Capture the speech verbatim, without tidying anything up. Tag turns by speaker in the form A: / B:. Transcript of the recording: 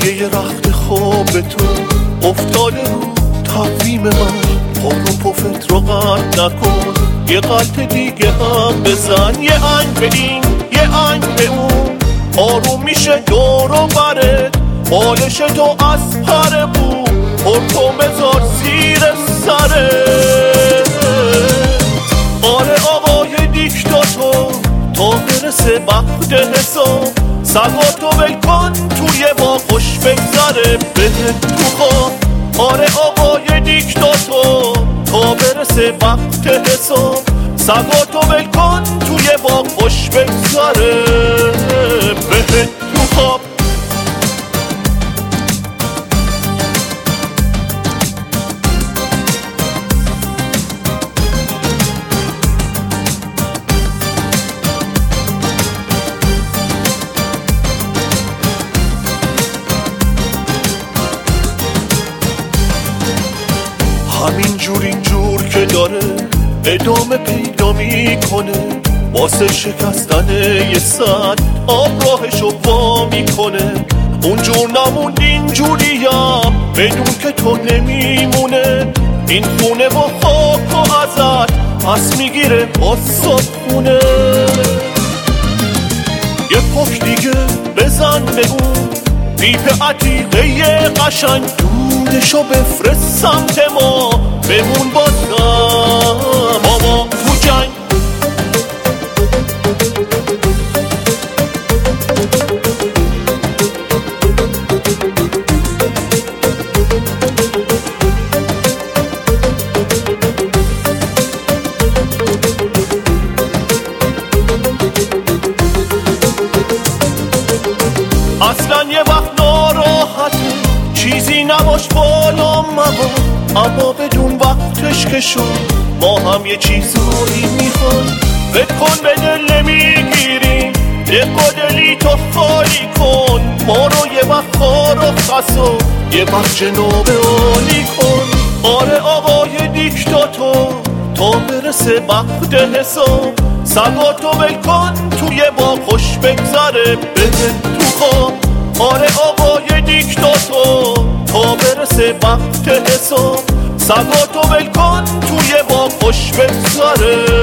A: پی رخت خواب تو افتاده رو تقویم من. پارو پفت رو قطع نکن، یه قلط دیگه هم بزن. یه آنگ به این یه آنگ به اون، آروم میشه دور و برت. بالش تو از پر بود، پرتو بذار زیر سرت. آره آقای دیکتاتور، تا برسه وقت حساب سگاتو ول کن توی با خوش بگذره بهت تو خواب. آره آقای دیکتاتور، تا برسه وقت حساب سگاتو ول کن توی با خوش بگذره بهت تو خواب. همین جور اینجور که داره ادامه پیدا میکنه، واسه شکستن یه سد آب راهشو وا میکنه. اونجور نموند اینجوریم بدون که تو نمیمونه. این خونه با خاک و ازت پس میگیره با صابخونه. یه پک دیگه بزن به اون پیپ عتیقه قشنگ، دودشو بفرست سمت ما بمون بازم بابا تو جنگ. اصلا یه وقت ناراحته چیزی نباش بالا مبا، اما بدون وقتش که شد ما هم یه چیزایی میخوایم. فکر کن به دل نمیگیریم، دق و دلی تو خالی کن. ما رو یه وقت خار و خسا یه وقت جناب عالی کن. آره آقای دیکتاتور، تا برسه وقت حساب سگاتو ول کن توی با خوش بگذره بهت تو خواب. آره آقای دیکتاتور، تا برسه وقت حساب سگاتو ول کن توی با خوش بگذره